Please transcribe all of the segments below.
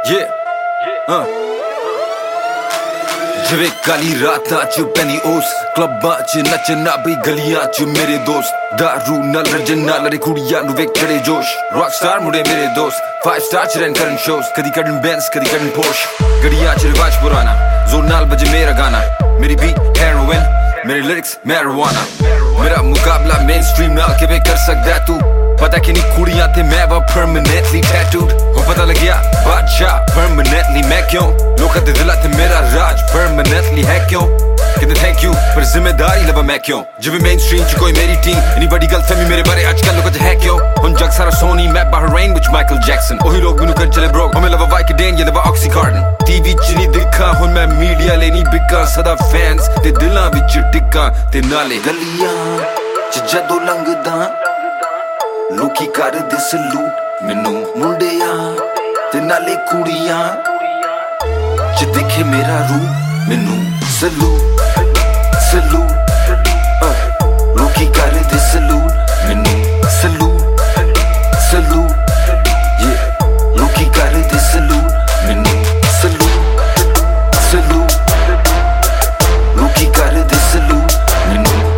ਜਿਵੇਂ ਕਾਲੀ ਰਾਤਾਂ ਚ ਪੈਂਦੀ ਉਸ ਕਲੱਬਾਂ ਚ ਨੱਚਣਾ ਬਈ ਗਲੀਆਂ ਚ ਮੇਰੇ ਦੋਸਤ ਦਾਰੂ ਨਾਲ ਰਜਨਾ ਲੜੇ ਕੁੜੀਆਂ ਨੂੰ ਵੇਖ ਚੜੇ ਜੋਸ਼ ਰੌਕ ਸਟਾਰ ਮੁੰਡੇ ਮੇਰੇ ਦੋਸਤ 5 ਸਟਾਰ ਚ ਰਹਿਣ ਕਰਨ ਸ਼ੋਜ਼ ਕਦੀ ਕੱਢਣ ਬੈਂਸ ਕਦੀ ਕੱਢਣ ਪੋਰਸ਼ ਗੜੀਆਂ ਚ ਰਿਵਾਜ ਪੁਰਾਣਾ ਜ਼ੋਰ ਨਾਲ ਵਜੇ ਮੇਰਾ ਗਾਣਾ ਮੇਰੀ ਬੀਟ ਹੈਰੋਇਨ ਮੇਰੇ ਲਿਰਿਕਸ ਮੈਰੀਜੁਆਨਾ ਮੇਰਾ ਮੁਕਾਬਲਾ ਮੇਨ ਸਟ੍ਰੀਮ ਨਾਲ ਕਿਵੇਂ ਕਰ ਸਕਦਾ ਤੂੰ ਪਤਾ ਕਿ ਨਹੀਂ ਕੁੜੀਆਂ ਤੇ ਮੈਂ ਵਾ ਪਰਮਾਨੈਂਟਲੀ ਟੈਟੂਡ ਹੋ ਪਤਾ ਲੱਗਿਆ ਬਾਦਸ਼ਾਹ ਪਰਮਾਨੈਂਟਲੀ ਮੈਂ ਕਿਉਂ ਲੋਕਾਂ ਦੇ ਦਿਲਾਂ ਤੇ ਮੇਰਾ ਰਾਜ ਪਰਮਾਨੈਂਟਲੀ ਹੈ ਕਿਉਂ ਕਹਿੰਦੇ ਥੈਂਕ ਯੂ ਪਰ ਜ਼ਿੰਮੇਦਾਰੀ ਲਵਾਂ ਮੈਂ ਕਿਉਂ ਜਿਵੇਂ ਮੇਨ ਸਟ੍ਰੀਮ ਚ ਕੋਈ ਮੇਰੀ ਟੀਮ ਇੰਨੀ ਵੱਡੀ ਗਲਤਫਹਿਮੀ ਮੇਰੇ ਬਾਰੇ ਅੱਜ ਕੱਲ੍ਹ ਲੋਕਾਂ ਚ ਹੈ ਕਿਉਂ ਹੁਣ ਜਗ ਸਾਰਾ ਸੋਨੀ ਮੈਂ ਬਹਰੀਨ ਵਿੱਚ ਮਾਈਕਲ ਜੈਕਸਨ ਉਹੀ ਲੋਕ ਮੈਨੂੰ ਕਰ ਚਲੇ ਬ੍ਰੋਕ ਹਮੇ ਲਵਾ ਵਾਈਕਡੇਨ ਜਾਂ ਲਵਾ ਆਕਸੀਕਾਰਡਨ ਟੀਵੀ ਚ ਨਹੀਂ ਦਿਖਾਂ ਹੁਣ ਮੈਂ ਮੀਡੀਆ ਲਈ ਨਹੀਂ ਬਿਕਾਂ ਸਦਾ ਫੈਨਸ ਤੇ ਦਿਲਾਂ ਵਿੱਚ ਟਿੱਕਾਂ ਤੇ ਨਾਲੇ ਗਲੀਆਂ ਚ ਜਦੋਂ ਲੰਘਦਾ ਲੋਕੀ ਕਰਦੇ ਸਲੂਟ ਮੈਨੂੰ ਮੁੰਡਿਆਂ ਤੇ ਨਾਲੇ ਕੁੜੀਆਂ ਚ ਦਿਖੇ ਮੇਰਾ ਰੂਪ ਮੈਨੂੰ ਸਲੂਟ ਲੋਕੀ ਕਰਦੇ ਸਲੂਟ ਮੈਨੂੰ ਸਲੂਟ ਲੋਕੀ ਕਰਦੇ ਸਲੂਟ ਮੈਨੂੰ ਸਲੂਟ ਲੋਕੀ ਕਰਦੇ ਸਲੂਟ ਮੈਨੂੰ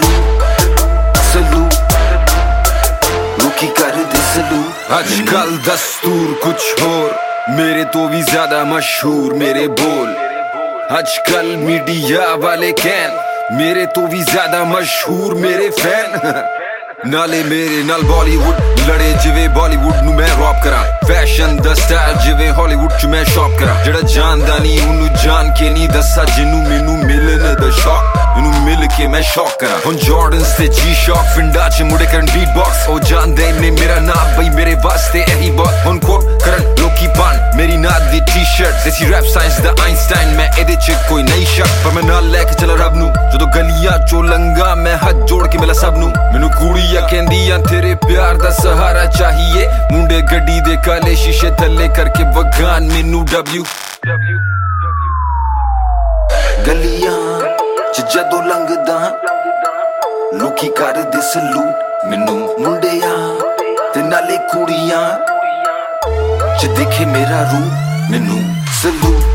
ਸਲੂਟ ਲੋਕੀ ਕਰਦੇ ਸਲੂਟ ਅੱਜ ਕੱਲ ਦਸਤੂਰ ਕੁਛ ਹੋਰ ਮੇਰੇ ਤੋਂ ਵੀ ਜ਼ਿਆਦਾ ਮਸ਼ਹੂਰ ਮੇਰੇ ਬੋਲ ਅੱਜ ਕੱਲ ਮੀਡੀਆ ਵਾਲੇ ਕਹਿਣ ਮੇਰੇ ਤੋਂ ਵੀ ਜ਼ਿਆਦਾ ਮਸ਼ਹੂਰ ਮੇਰੇ ਫੈਨ ਨਾਲੇ ਮੇਰੇ ਨਾਲ ਬਾਲੀਵੁੱਡ ਲੜੇ ਜਿਵੇਂ ਬਾਲੀਵੁੱਡ ਨੂੰ ਮੈਂ ਰੌਪ ਕਰਾਂ ਫੈਸ਼ਨ ਦਾ ਸਟਾਈਲ ਜਿਵੇਂ ਹਾਲੀਵੁੱਡ ਚ ਮੈਂ ਸ਼ੌਪ ਕਰਾਂ ਜਿਹੜਾ ਜਾਣਦਾ ਨਹੀਂ ਉਹਨੂੰ ਜਾਣ ਕੇ ਨਹੀਂ ਦੱਸਾਂ ਜਿਹਨੂੰ ਮੈਨੂੰ ਮਿਲਣ ਦਾ ਸ਼ੌਕ ਇਹਨੂੰ ਮਿਲ ਕੇ ਮੈਂ ਸ਼ੌਕ ਕਰਾਂ ਹੁਣ ਜਾਰਡਨਸ ਤੇ ਜੀ ਸ਼ੌਕ ਫਿੰਡਾ ਚ ਮੁੜੇ ਕਰਨ ਬੀਟਬਾਕਸ ਉਹ ਜਾਣਦੇ ਨੇ ਮੇਰਾ ਨਾਮ ਬਈ ਮੇਰੇ ਵਾਸਤੇ ਇਹੀ ਬਹੁਤ ਹੁਣ ਕੋਟ ਕਰਨ ਲੋਕੀ ਪਾਣ ਮੇਰੀ ਨਾਦ ਦੀ ਟੀ-ਸ਼ਰਟ ਦੇਸੀ ਰੈਪ ਸਾਇੰਸ ਦਾ ਆਈਨਸਟਾਈਨ ਮੈਂ ਇਹਦੇ ਚ ਕੋਈ ਨਹੀਂ ਸ਼ੱਕ ਪਰ ਮੈਂ ਨਾਲ ਲੈ ਕੇ ਚੱਲ ਰੱਬ ਨੂੰ ਜਦੋਂ ਗਲੀਆਂ ਚੋਂ ਲੰਘਾਂ ਮੈਂ ਹੱਥ ਜੋੜ ਕੇ ਮਿਲਾ ਸਭ ਨੂੰ ਮੈਨੂੰ ਕੁੜੀਆਂ ਕਹਿੰਦੀਆਂ ਤੇਰੇ ਪਿਆਰ ਦਾ ਸਹਾਰਾ ਚਾਹੀਏ ਮੁੰਡੇ ਗੱਡੀ ਦੇ ਕਾਲੇ ਸ਼ੀਸ਼ੇ ਥੱਲੇ ਕਰਕੇ ਵਗਾਨ ਮੈਨੂੰ W ਗਲੀਆਂ ਚ ਜਦੋਂ ਲੰਘਦਾ ਲੋਕੀ ਕਰਦੇ ਸਲੂਟ ਮੈਨੂੰ ਮੁੰਡਿਆਂ ਤੇ ਨਾਲੇ ਕੁੜੀਆਂ ਚ ਦਿਖੇ ਮੇਰਾ ਰੂਪ ਮੈਨੂੰ ਸਲੂਟ